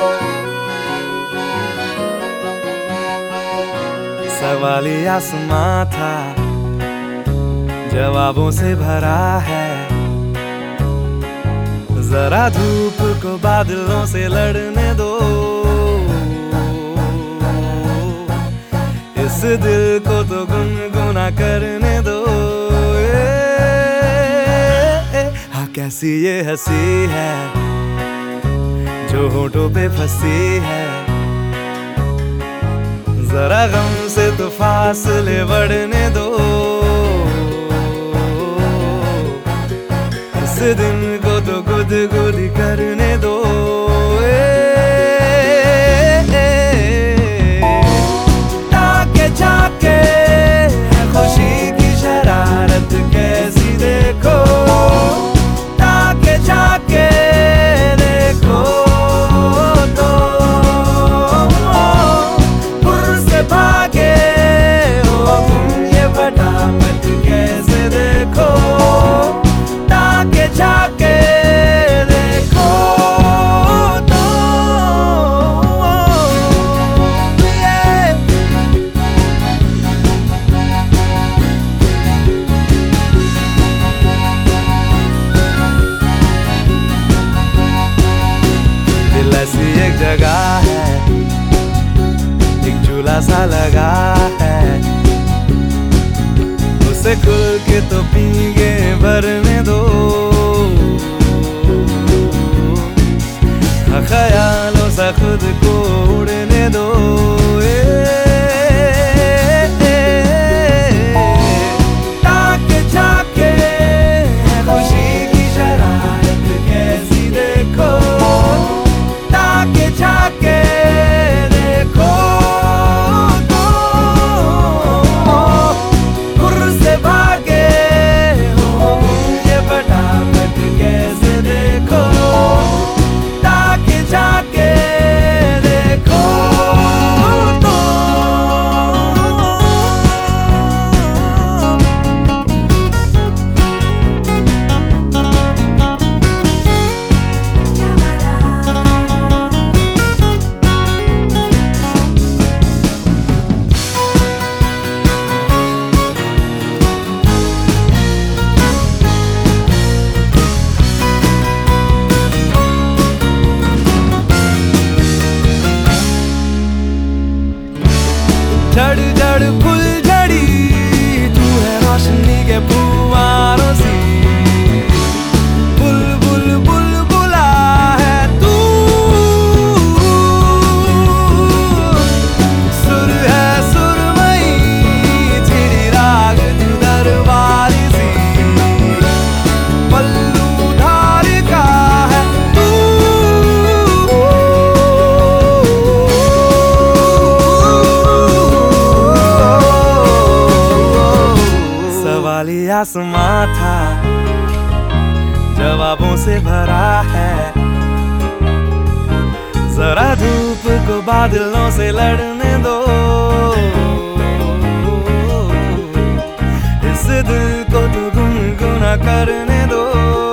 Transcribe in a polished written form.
सवाली आसमां था, जवाबों से भरा है। जरा धूप को बादलों से लड़ने दो, इस दिल को तो गुनगुना करने दो। हाँ कैसी ये हंसी है जो होठों पे फंसी है। जरा गम से तो फासले बढ़ने दो, इस दिन को तो गुदगुदी करने दो। ताके झाके खुशी की शरारत कैसी देखो, ताके झाके देखो तो पुर से भागे हो तुम ये फटाफट कैसे देखो, ताके झाके देखो तो दिल ऐसी एक जगह है, एक झूला सा लगा है, उसे खुल के तो पीके भरने दो। ख्यालों से खुद को उड़ने दो। ताके झाके खुशी की शरारत कैसी देखो, ताके झाके देखो तो पुर से भागे हो ये फटाफट कैसे देखो, ताके झाके देखो तो जड़ जड़ फुलझड़ी तू है रोशनी के फुवारों सी, बुलबुल बुलबुला है तू, सुर है सुरमई चिड़ी राग तू दरबारी सी, पल्लू धार का है तू। सवाली आसमां था, जवाबों से भरा है। जरा धूप को बादलों से लड़ने दो, इस दिल को तो गुनगुना करने दो।